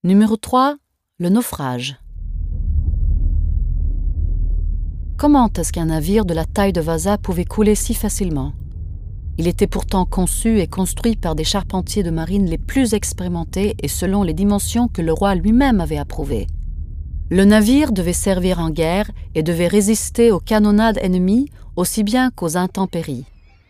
Numéro 3. Le naufrage. Comment est-ce qu'un navire de la taille de Vasa pouvait couler si facilement? Il était pourtant conçu et construit par des charpentiers de marine les plus expérimentés et selon les dimensions que le roi lui-même avait approuvées. Le navire devait servir en guerre et devait résister aux canonnades ennemies aussi bien qu'aux intempéries.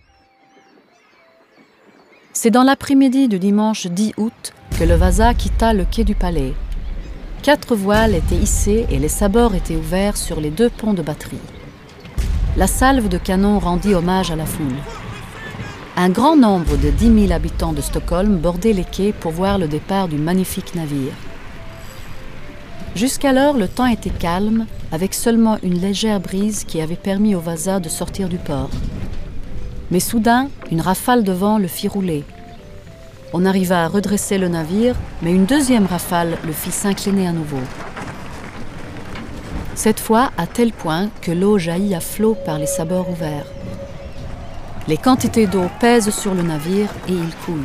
C'est dans l'après-midi du dimanche 10 août que le Vasa quitta le quai du palais. 4 voiles étaient hissées et les sabords étaient ouverts sur les 2 ponts de batterie. La salve de canon rendit hommage à la foule. Un grand nombre de 10 000 habitants de Stockholm bordaient les quais pour voir le départ du magnifique navire. Jusqu'alors, le temps était calme, avec seulement une légère brise qui avait permis au Vasa de sortir du port. Mais soudain, une rafale de vent le fit rouler. On arriva à redresser le navire, mais une deuxième rafale le fit s'incliner à nouveau. Cette fois, à tel point que l'eau jaillit à flots par les sabords ouverts. Les quantités d'eau pèsent sur le navire et il coule.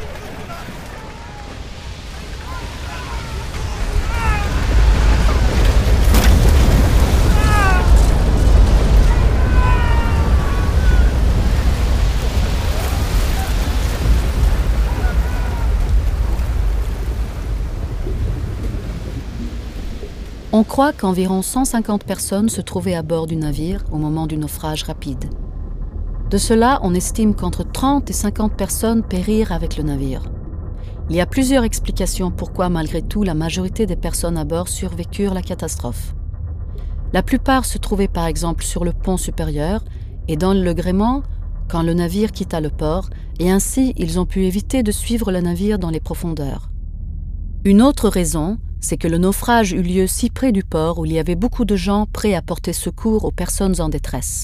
On croit qu'environ 150 personnes se trouvaient à bord du navire au moment du naufrage rapide. De cela, on estime qu'entre 30 et 50 personnes périrent avec le navire. Il y a plusieurs explications pourquoi, malgré tout, la majorité des personnes à bord survécurent la catastrophe. La plupart se trouvaient par exemple sur le pont supérieur et dans le gréement quand le navire quitta le port, et ainsi ils ont pu éviter de suivre le navire dans les profondeurs. Une autre raison, c'est que le naufrage eut lieu si près du port où il y avait beaucoup de gens prêts à porter secours aux personnes en détresse.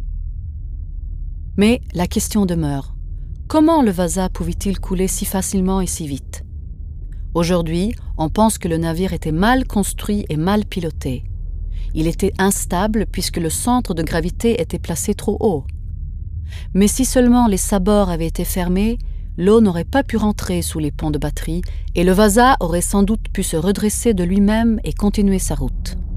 Mais la question demeure. Comment le Vasa pouvait-il couler si facilement et si vite? Aujourd'hui, on pense que le navire était mal construit et mal piloté. Il était instable puisque le centre de gravité était placé trop haut. Mais si seulement les sabords avaient été fermés, l'eau n'aurait pas pu rentrer sous les ponts de batterie et le Vasa aurait sans doute pu se redresser de lui-même et continuer sa route.